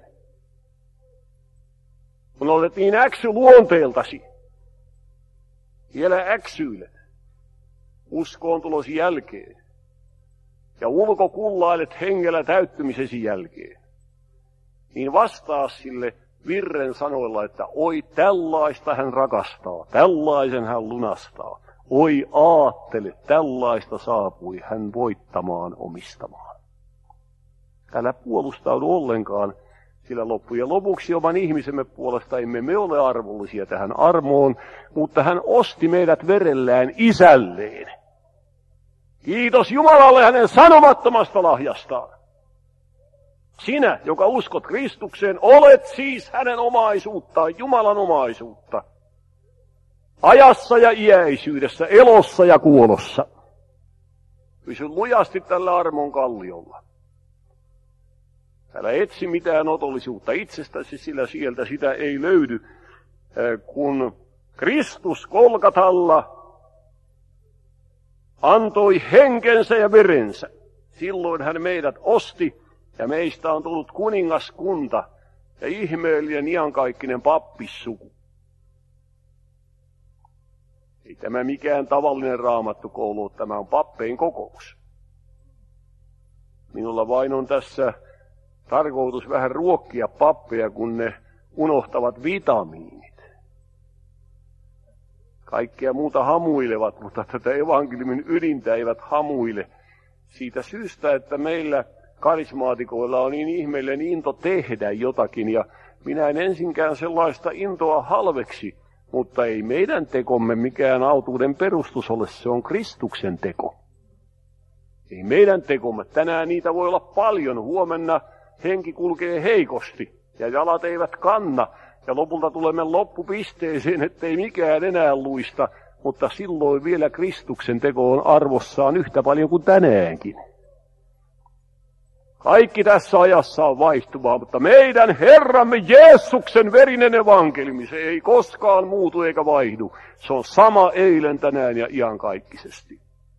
kun olet niin äksy luonteeltasi, vielä äksyilet uskoon tulosi jälkeen, ja ulkokullailet hengellä täyttymisesi jälkeen, niin vastaa sille virren sanoilla, että oi tällaista hän rakastaa, tällaisen hän lunastaa. Oi aattele, tällaista saapui hän voittamaan omistamaan. Älä puolustaudu ollenkaan, sillä loppujen lopuksi oman ihmisemme puolesta emme me ole arvollisia tähän armoon, mutta hän osti meidät verellään isälleen. Kiitos Jumalalle hänen sanomattomasta lahjastaan. Sinä, joka uskot Kristukseen, olet siis hänen omaisuuttaan, Jumalan omaisuutta. Ajassa ja iäisyydessä, elossa ja kuolossa. Pysy lujasti tällä armon kalliolla. Älä etsi mitään otollisuutta itsestäsi, sillä sieltä sitä ei löydy, kun Kristus Golgatalla antoi henkensä ja verensä. Silloin hän meidät osti ja meistä on tullut kuningaskunta ja ihmeellinen iankaikkinen pappissuku. Ei tämä mikään tavallinen raamattukoulu ole, tämä on pappein kokous. Minulla vain on tässä tarkoitus vähän ruokkia pappeja, kun ne unohtavat vitamiinit. Kaikkea muuta hamuilevat, mutta tätä evankeliumin ydintä eivät hamuile. Siitä syystä, että meillä karismaatikoilla on niin ihmeellinen into tehdä jotakin, ja minä en ensinkään sellaista intoa halveksi, mutta ei meidän tekomme mikään autuuden perustus ole, se on Kristuksen teko. Ei meidän tekomme, tänään niitä voi olla paljon, huomenna henki kulkee heikosti ja jalat eivät kanna, ja lopulta tulemme loppupisteeseen, ettei mikään enää luista, mutta silloin vielä Kristuksen teko on arvossaan yhtä paljon kuin tänäänkin. Kaikki tässä ajassa on vaihtuvaa, mutta meidän Herramme Jeesuksen verinen evankeliumi, se ei koskaan muutu eikä vaihdu. Se on sama eilen, tänään ja iankaikkisesti.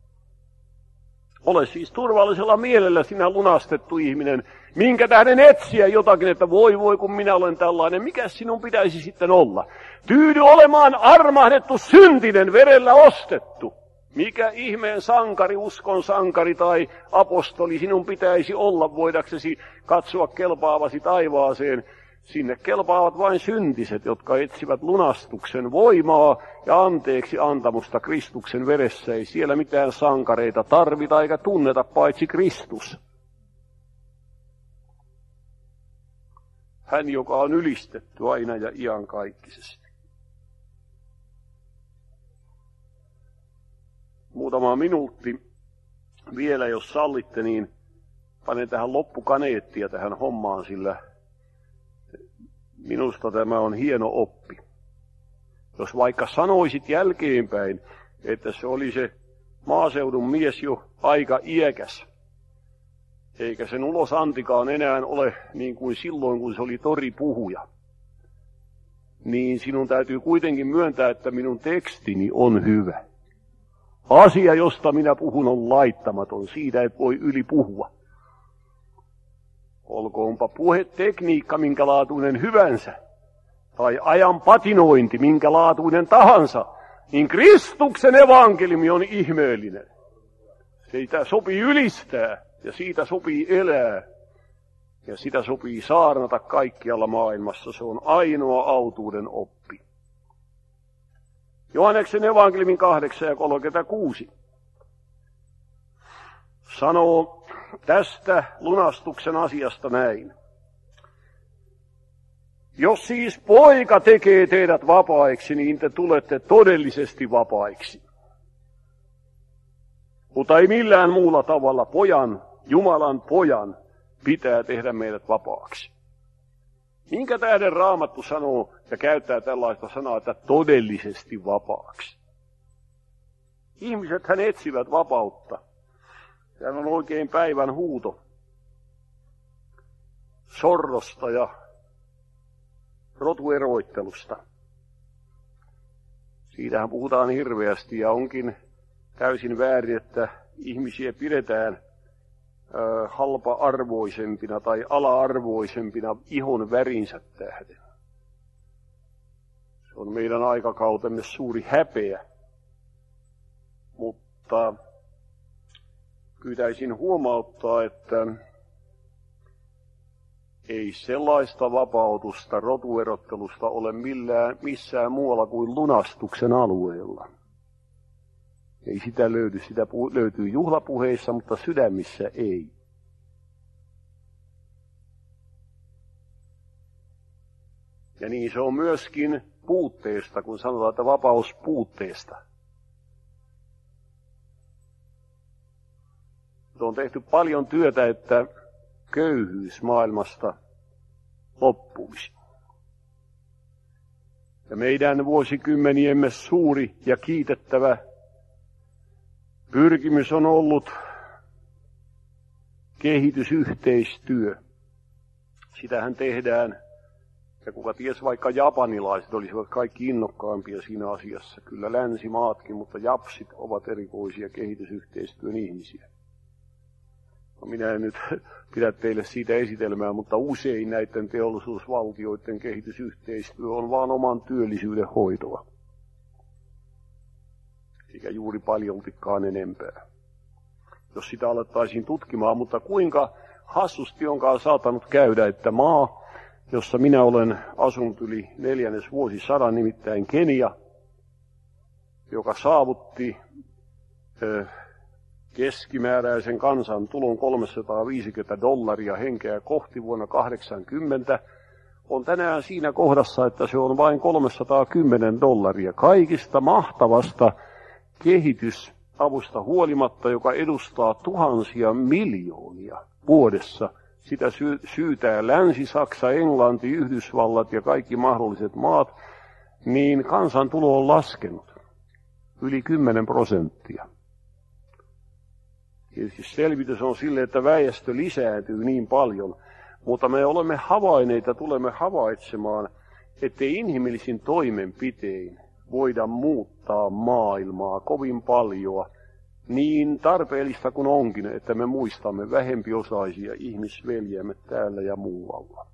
Ole siis turvallisella mielellä sinä lunastettu ihminen, minkä tähden etsiä jotakin, että voi voi kun minä olen tällainen, mikä sinun pitäisi sitten olla? Tyydy olemaan armahdettu syntinen, verellä ostettu. Mikä ihmeen sankari, uskon sankari tai apostoli sinun pitäisi olla, voidaksesi katsoa kelpaavasi taivaaseen? Sinne kelpaavat vain syntiset, jotka etsivät lunastuksen voimaa ja anteeksi antamusta Kristuksen veressä. Ei siellä mitään sankareita tarvita eikä tunneta paitsi Kristus. Hän, joka on ylistetty aina ja iankaikkisesti. Muutama minuutti vielä, jos sallitte, niin panen tähän loppukaneettia tähän hommaan, sillä minusta tämä on hieno oppi. Jos vaikka sanoisit jälkeenpäin, että se oli se maaseudun mies jo aika iäkäs, eikä sen ulosantikaan enää ole niin kuin silloin, kun se oli toripuhuja, niin sinun täytyy kuitenkin myöntää, että minun tekstini on hyvä. Asia, josta minä puhun, on laittamaton. Siitä ei voi yli puhua. Olkoonpa puhetekniikka minkälaatuinen hyvänsä, tai ajan patinointi minkälaatuinen tahansa, niin Kristuksen evankeliumi on ihmeellinen. Siitä sopii ylistää, ja siitä sopii elää, ja sitä sopii saarnata kaikkialla maailmassa. Se on ainoa autuuden oppi. Johanneksen evankeliumin kahdeksan ja kolmekymmentäkuusi sanoo tästä lunastuksen asiasta näin. Jos siis poika tekee teidät vapaiksi, niin te tulette todellisesti vapaiksi. Mutta ei millään muulla tavalla pojan, Jumalan pojan, pitää tehdä meidät vapaaksi. Minkä tähden Raamattu sanoo ja käyttää tällaista sanaa, että todellisesti vapaaksi? Ihmiset hän etsivät vapautta. Sehän on oikein päivän huuto sorrosta ja rotueroittelusta. Siitähän puhutaan hirveästi ja onkin täysin väärin, että ihmisiä pidetään ö, halpa-arvoisempina tai ala-arvoisempina ihon värinsä tähden. Se on meidän aikakautemme suuri häpeä, mutta pyytäisin huomauttaa, että ei sellaista vapautusta rotuerottelusta ole millään, missään muualla kuin lunastuksen alueella. Ei sitä löydy, sitä löytyy juhlapuheissa, mutta sydämissä ei. Ja niin se on myöskin puutteesta, kun sanotaan, että vapaus puutteesta. On tehty paljon työtä, että köyhyys maailmasta loppuisi. Ja meidän vuosikymmeniemme suuri ja kiitettävä pyrkimys on ollut kehitysyhteistyö. Sitähän tehdään, ja kuka ties, vaikka japanilaiset olisivat kaikki innokkaampia siinä asiassa. Kyllä länsimaatkin, mutta japsit ovat erikoisia kehitysyhteistyön ihmisiä. No minä en nyt pidä teille siitä esitelmää, mutta usein näiden teollisuusvaltioiden kehitysyhteistyö on vaan oman työllisyyden hoitoa. Eikä juuri paljoltikaan enempää. Jos sitä alettaisiin tutkimaan, mutta kuinka hassusti onkaan saatanut käydä, että maa, jossa minä olen asunut yli neljännes vuosisadan, nimittäin Kenia, joka saavutti ö, keskimääräisen kansantulon kolmesataaviisikymmentä dollaria henkeä kohti vuonna kahdeksankymmentä, on tänään siinä kohdassa, että se on vain kolmesataakymmenen dollaria kaikista mahtavasta kehitysavusta huolimatta, joka edustaa tuhansia miljoonia vuodessa. Sitä sy- syytää Länsi-Saksa, Englanti, Yhdysvallat ja kaikki mahdolliset maat, niin kansantulo on laskenut yli kymmenen prosenttia. Tietysti selvitys on sille, että väestö lisääntyy niin paljon, mutta me olemme havainneet ja tulemme havaitsemaan, ettei inhimillisin toimenpitein voida muuttaa maailmaa kovin paljon, niin tarpeellista kuin onkin, että me muistamme vähempiosaisia ihmisveljemme täällä ja muualla.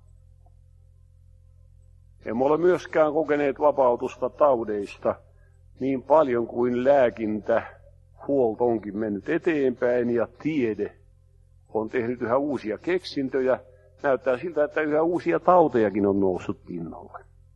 Emme ole myöskään kokeneet vapautusta taudeista niin paljon kuin lääkintä, huolto onkin mennyt eteenpäin ja tiede on tehnyt yhä uusia keksintöjä. Näyttää siltä, että yhä uusia tautejakin on noussut pinnalle.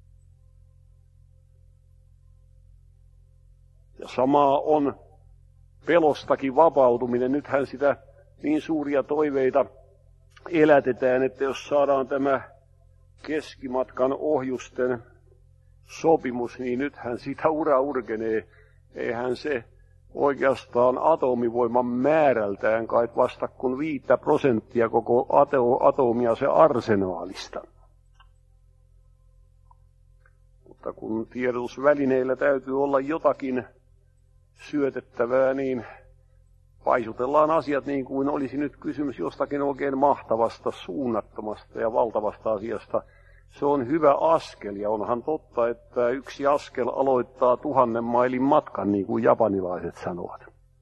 Ja samaa on pelostakin vapautuminen. Nythän sitä niin suuria toiveita elätetään, että jos saadaan tämä keskimatkan ohjusten sopimus, niin nythän sitä ura urgenee. Eihän se oikeastaan atomivoiman määrältään kai vasta kun viittä prosenttia koko atomia se arsenaalista. Mutta kun tiedotusvälineillä täytyy olla jotakin syötettävää, niin paisutellaan asiat niin kuin olisi nyt kysymys jostakin oikein mahtavasta, suunnattomasta ja valtavasta asiasta. Se on hyvä askel, ja onhan totta, että yksi askel aloittaa tuhannen mailin matkan, niin kuin japanilaiset sanovat.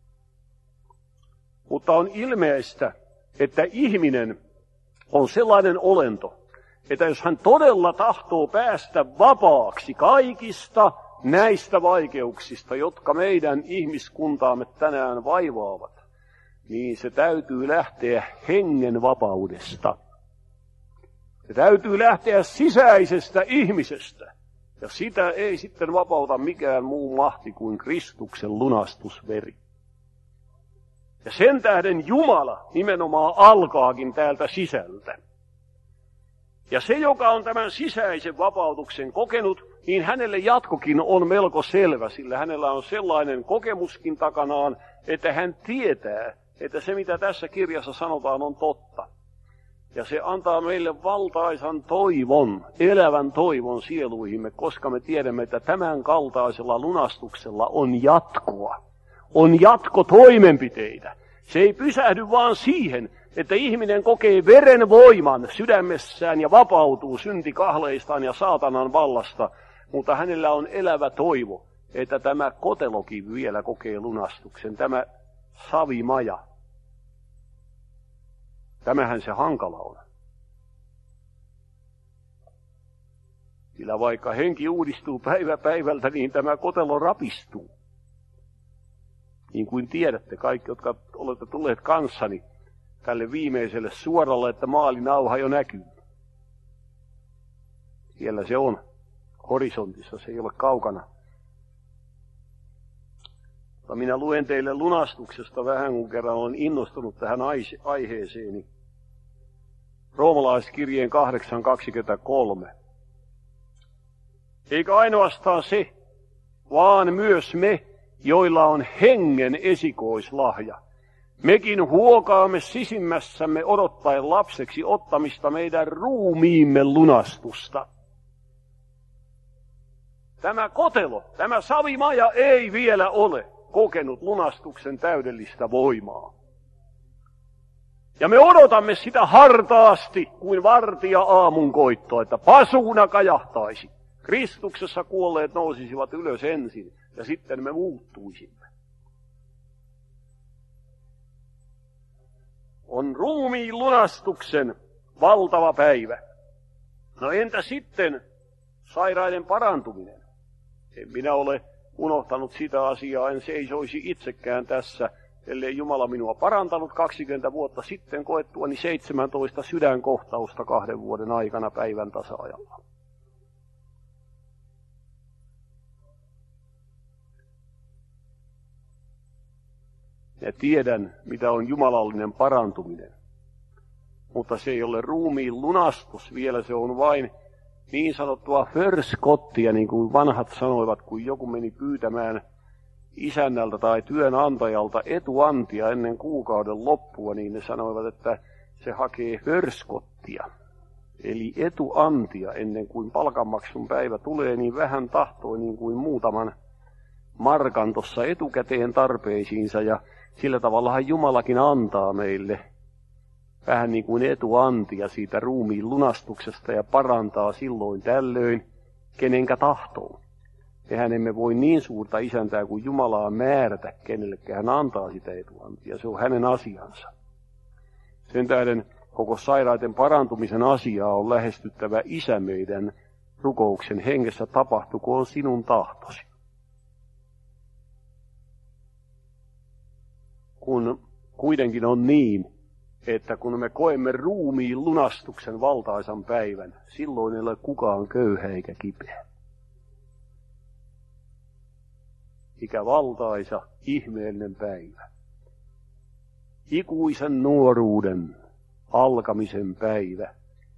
Mutta on ilmeistä, että ihminen on sellainen olento, että jos hän todella tahtoo päästä vapaaksi kaikista näistä vaikeuksista, jotka meidän ihmiskuntaamme tänään vaivaavat, niin se täytyy lähteä hengen vapaudesta. Se täytyy lähteä sisäisestä ihmisestä, ja sitä ei sitten vapauta mikään muu mahti kuin Kristuksen lunastusveri. Ja sen tähden Jumala nimenomaan alkaakin täältä sisältä. Ja se, joka on tämän sisäisen vapautuksen kokenut, niin hänelle jatkokin on melko selvä, sillä hänellä on sellainen kokemuskin takanaan, että hän tietää, että se mitä tässä kirjassa sanotaan on totta. Ja se antaa meille valtaisan toivon, elävän toivon sieluihimme, koska me tiedämme, että tämän kaltaisella lunastuksella on jatkoa. On jatkotoimenpiteitä. Se ei pysähdy vaan siihen, että ihminen kokee veren voiman sydämessään ja vapautuu syntikahleistaan ja saatanan vallasta, mutta hänellä on elävä toivo, että tämä kotelokin vielä kokee lunastuksen, tämä savimaja. Tämähän se hankala on. Sillä vaikka henki uudistuu päivä päivältä, niin tämä kotelo rapistuu. Niin kuin tiedätte, kaikki, jotka olette tulleet kanssani tälle viimeiselle suoralle, että maalinauha jo näkyy. Siellä se on, horisontissa, se ei ole kaukana. Mutta minä luen teille lunastuksesta vähän, kun kerran olen innostunut tähän aiheeseeni. Roomalaiskirjeen kahdeksan kaksikymmentäkolme. Eikä ainoastaan se, vaan myös me, joilla on hengen esikoislahja. Mekin huokaamme sisimmässämme odottaen lapseksi ottamista meidän ruumiimme lunastusta. Tämä kotelo, tämä savimaja ei vielä ole kokenut lunastuksen täydellistä voimaa. Ja me odotamme sitä hartaasti kuin vartija aamun koittoa, että pasuuna kajahtaisi. Kristuksessa kuolleet nousisivat ylös ensin ja sitten me muuttuisimme. On ruumiin lunastuksen valtava päivä. No entä sitten sairaiden parantuminen? En minä ole unohtanut sitä asiaa, en seisoisi itsekään tässä, ellei Jumala minua parantanut kaksikymmentä vuotta sitten koettuani seitsemäntoista sydänkohtausta kahden vuoden aikana päivän tasa-ajalla. Ja tiedän, mitä on jumalallinen parantuminen. Mutta se ei ole ruumiin lunastus, vielä se on vain niin sanottua förskottia, niin kuin vanhat sanoivat, kun joku meni pyytämään isännältä tai työnantajalta etuantia ennen kuukauden loppua, niin ne sanoivat, että se hakee förskottia. Eli etuantia ennen kuin palkanmaksun päivä tulee, niin vähän tahtoi niin kuin muutaman markan tuossa etukäteen tarpeisiinsa, ja sillä tavallahan Jumalakin antaa meille vähän niin kuin etuantia siitä ruumiin lunastuksesta ja parantaa silloin tällöin kenenkä tahtoo. Mehän emme voi niin suurta isäntää kuin Jumalaa määrätä kenellekään, hän antaa sitä etuantia, se on hänen asiansa. Sen tähden koko sairaiden parantumisen asiaa on lähestyttävä Isä meidän rukouksen hengessä, tapahtukoon sinun tahtosi. Kun kuitenkin on niin, että kun me koemme ruumiin lunastuksen valtaisan päivän, silloin ei ole kukaan köyhä eikä kipeä. Mikä valtaisa, ihmeellinen päivä. Ikuisen nuoruuden alkamisen päivä.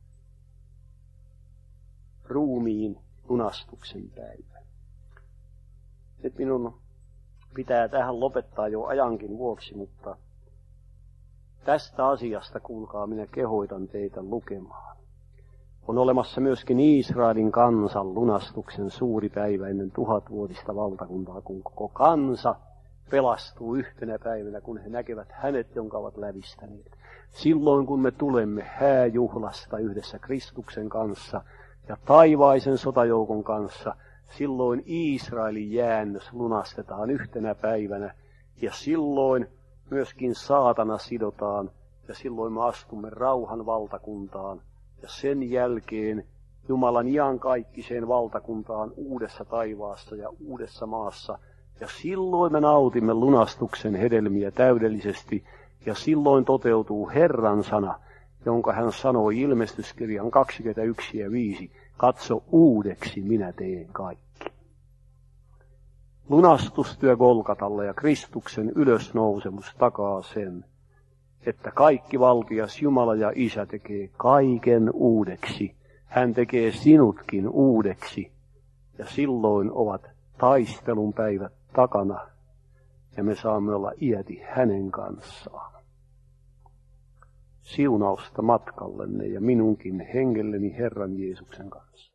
Ruumiin lunastuksen päivä. Nyt minun pitää tähän lopettaa jo ajankin vuoksi, mutta tästä asiasta, kuulkaa, minä kehoitan teitä lukemaan. On olemassa myöskin Israelin kansan lunastuksen suuri päivä ennen tuhatvuotista valtakuntaa, kun koko kansa pelastuu yhtenä päivänä, kun he näkevät hänet, jonka ovat lävistäneet. Silloin, kun me tulemme hääjuhlasta yhdessä Kristuksen kanssa ja taivaisen sotajoukon kanssa, silloin Israelin jäännös lunastetaan yhtenä päivänä, ja silloin myöskin saatana sidotaan, ja silloin me astumme rauhan valtakuntaan, ja sen jälkeen Jumalan iankaikkiseen valtakuntaan uudessa taivaassa ja uudessa maassa, ja silloin me nautimme lunastuksen hedelmiä täydellisesti, ja silloin toteutuu Herran sana, jonka hän sanoi ilmestyskirjan kaksikymmentäyksi ja viisi, katso uudeksi minä teen kaikki. Lunastustyö Golgatalla ja Kristuksen ylösnousemus takaa sen, että kaikki valtias Jumala ja Isä tekee kaiken uudeksi. Hän tekee sinutkin uudeksi, ja silloin ovat taistelun päivät takana, ja me saamme olla iäti hänen kanssaan. Siunausta matkallenne ja minunkin hengelleni Herran Jeesuksen kanssa.